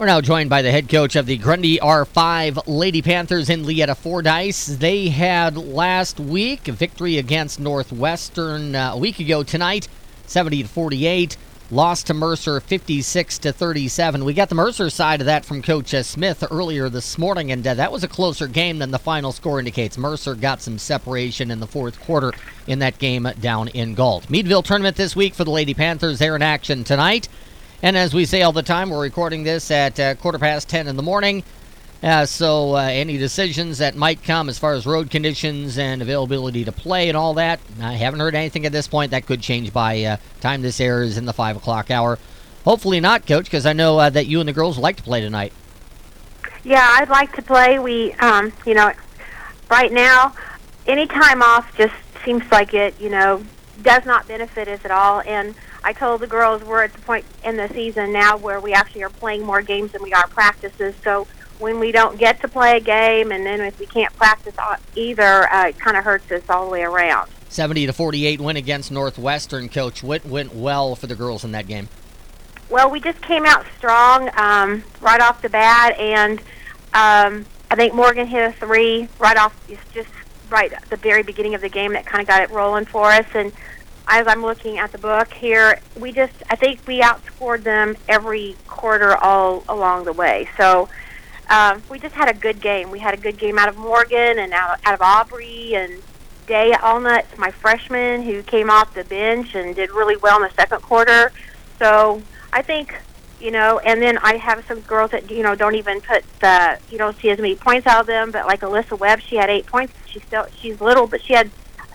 We're now joined by the head coach of the Grundy R5 Lady Panthers in Leetta Fordyce. They had last week a victory against Northwestern a week ago tonight, 70-48. Lost to Mercer 56-37. We got the Mercer side of that from Coach Smith earlier this morning, and that was a closer game than the final score indicates. Mercer got some separation in the fourth quarter in that game down in Galt. Meadville tournament this week for the Lady Panthers. They're in action tonight. And as we say all the time, we're recording this at 10:15 in the morning. So any decisions that might come as far as road conditions and availability to play and all that, I haven't heard anything at this point. That could change by time this airs in the 5 o'clock hour. Hopefully not, Coach, because I know that you and the girls like to play tonight. Yeah, I'd like to play. We, right now, any time off just seems like it, does not benefit us at all. And I told the girls we're at the point in the season now where we actually are playing more games than we are practices. So when we don't get to play a game, and then if we can't practice either, it kind of hurts us all the way around. 70-48 win against Northwestern, Coach. What went well for the girls in that game? Well, we just came out strong right off the bat, and I think Morgan hit a three right off, just right at the very beginning of the game that kind of got it rolling for us. And as I'm looking at the book here, I think we outscored them every quarter all along the way. So we just had a good game. We had a good game out of Morgan and out of Aubrey and Day Allnuts, my freshman, who came off the bench and did really well in the second quarter. So I think, and then I have some girls that, don't even put you don't see as many points out of them, but like Alyssa Webb, she had 8 points. She's little, but she had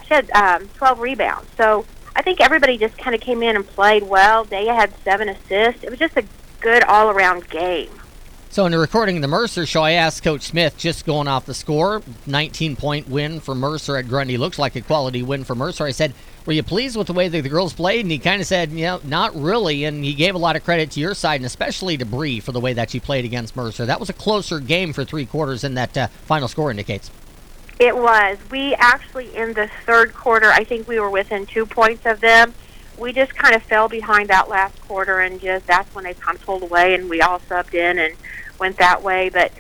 12 rebounds. So I think everybody just kind of came in and played well. Daya had 7 assists. It was just a good all-around game. So in the recording of the Mercer show, I asked Coach Smith, just going off the score, 19-point win for Mercer at Grundy. Looks like a quality win for Mercer. I said, were you pleased with the way that the girls played? And he kind of said, not really. And he gave a lot of credit to your side, and especially to Bree for the way that she played against Mercer. That was a closer game for 3 quarters than that final score indicates. It was. We actually, in the third quarter, I think we were within 2 points of them. We just kind of fell behind that last quarter, and that's when they kind of pulled away, and we all subbed in and went that way. But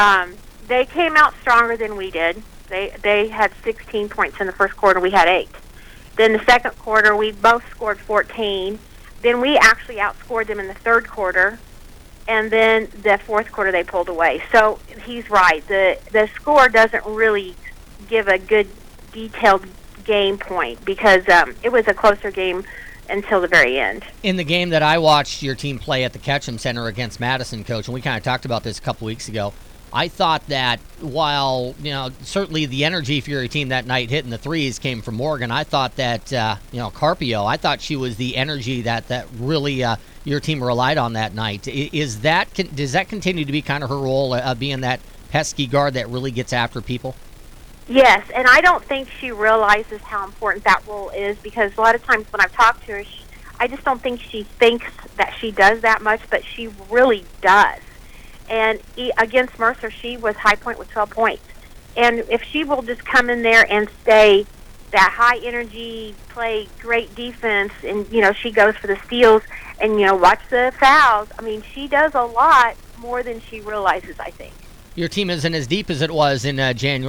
they came out stronger than we did. They had 16 points in the first quarter. We had 8. Then the second quarter, we both scored 14. Then we actually outscored them in the third quarter. And then the fourth quarter, they pulled away. So he's right. The score doesn't really give a good detailed game point because it was a closer game until the very end. In the game that I watched your team play at the Ketchum Center against Madison, Coach, and we kind of talked about this a couple weeks ago, I thought that while, certainly the energy for your team that night hitting the threes came from Morgan, I thought that, Carpio, I thought she was the energy that really your team relied on that night. Does that continue to be kind of her role, being that pesky guard that really gets after people? Yes, and I don't think she realizes how important that role is because a lot of times when I've talked to her, I just don't think she thinks that she does that much, but she really does. And against Mercer, she was high point with 12 points. And if she will just come in there and stay that high energy, play great defense, and, she goes for the steals and, watch the fouls. I mean, she does a lot more than she realizes, I think. Your team isn't as deep as it was in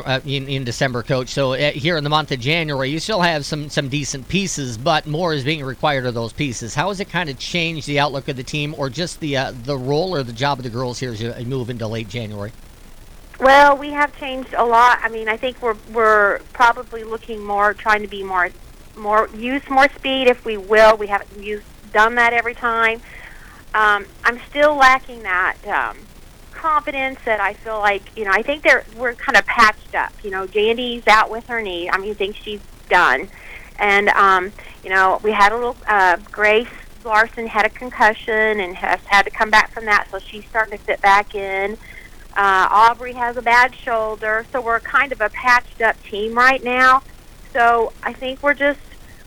in December, Coach. So here in the month of January, you still have some decent pieces, but more is being required of those pieces. How has it kind of changed the outlook of the team, or just the role or the job of the girls here as you move into late January? Well, we have changed a lot. I mean, I think we're probably looking more, trying to be more use more speed if we will. We haven't done that every time. I'm still lacking that. Confidence that I feel like, I think we're kind of patched up. Jandy's out with her knee. I think she's done. And, we had a little, Grace Larson had a concussion and has had to come back from that, so she's starting to fit back in. Aubrey has a bad shoulder, so we're kind of a patched up team right now. So I think we're just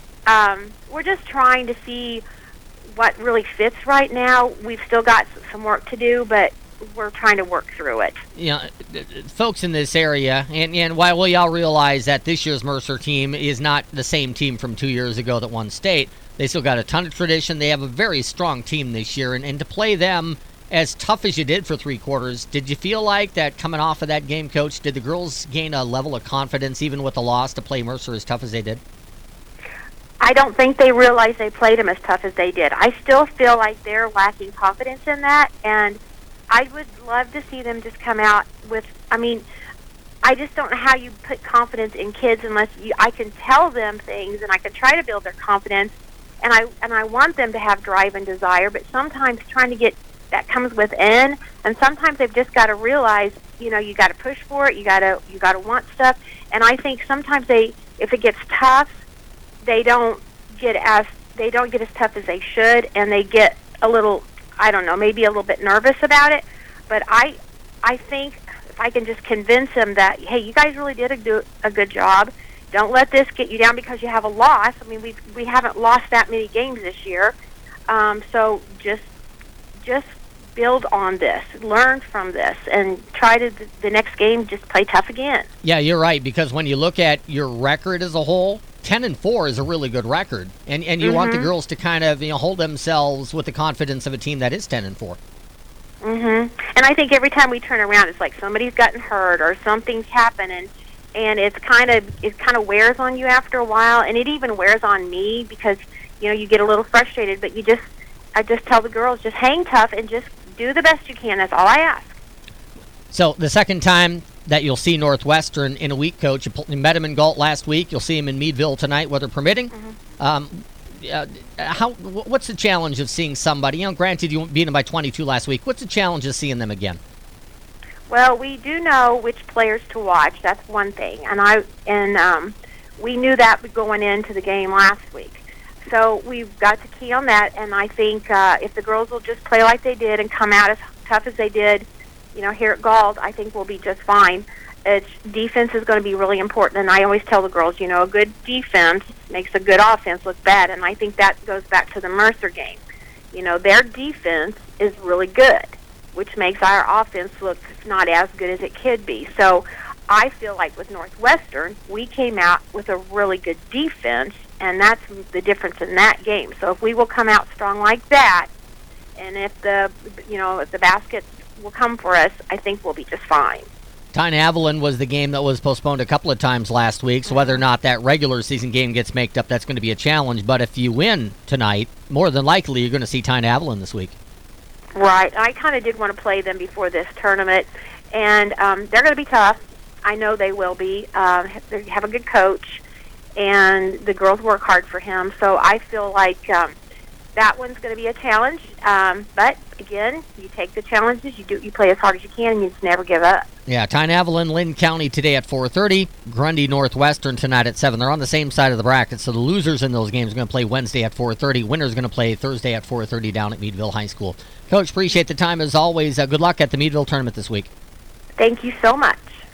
trying to see what really fits right now. We've still got some work to do, but we're trying to work through it. Folks in this area, and while we all realize that this year's Mercer team is not the same team from 2 years ago that won state, they still got a ton of tradition. They have a very strong team this year, and to play them as tough as you did for 3 quarters, did you feel like that coming off of that game, Coach, did the girls gain a level of confidence even with the loss to play Mercer as tough as they did? I don't think they realized they played them as tough as they did. I still feel like they're lacking confidence in that, and I would love to see them just come out with, I just don't know how you put confidence in kids unless I can tell them things and I can try to build their confidence, and I want them to have drive and desire, but sometimes trying to get that comes within, and sometimes they've just got to realize, you got to push for it, you got to want stuff, and I think sometimes if it gets tough, they don't get as tough as they should, and they get a little, maybe a little bit nervous about it. But I think if I can just convince them that, hey, you guys really did a good job. Don't let this get you down because you have a loss. We haven't lost that many games this year, so just build on this, learn from this, and try to the next game just play tough again. Yeah, you're right, because when you look at your record as a whole, 10-4 is a really good record, and you want the girls to kind of hold themselves with the confidence of a team that is 10-4. And I think every time we turn around, it's like somebody's gotten hurt or something's happened, and it kind of wears on you after a while, and it even wears on me because you get a little frustrated. But I just tell the girls, just hang tough and just do the best you can. That's all I ask. So the second time that you'll see Northwestern in a week, Coach, you met him in Galt last week. You'll see him in Meadville tonight, weather permitting. What's the challenge of seeing somebody? Granted, you beat them by 22 last week. What's the challenge of seeing them again? Well, we do know which players to watch. That's one thing, and we knew that going into the game last week. So we've got to key on that, and I think if the girls will just play like they did and come out as tough as they did, here at Galt, I think we'll be just fine. Defense is going to be really important, and I always tell the girls, a good defense makes a good offense look bad, and I think that goes back to the Mercer game. Their defense is really good, which makes our offense look not as good as it could be. So I feel like with Northwestern, we came out with a really good defense, and that's the difference in that game. So if we will come out strong like that, and if the baskets will come for us, I think we'll be just fine. Tyne-Avalon was the game that was postponed a couple of times last week, so whether or not that regular season game gets made up, that's going to be a challenge. But if you win tonight, more than likely you're going to see Tyne-Avalon this week. Right. I kind of did want to play them before this tournament, and they're going to be tough. I know they will be. They have a good coach, and the girls work hard for him. So I feel like that one's going to be a challenge. But again, you take the challenges, you play as hard as you can, and you just never give up. Yeah, Tyne-Avalon, Lynn County today at 4:30. Grundy Northwestern tonight at 7. They're on the same side of the bracket, so the losers in those games are going to play Wednesday at 4:30. Winners going to play Thursday at 4:30 down at Meadville High School. Coach, appreciate the time as always. Good luck at the Meadville tournament this week. Thank you so much.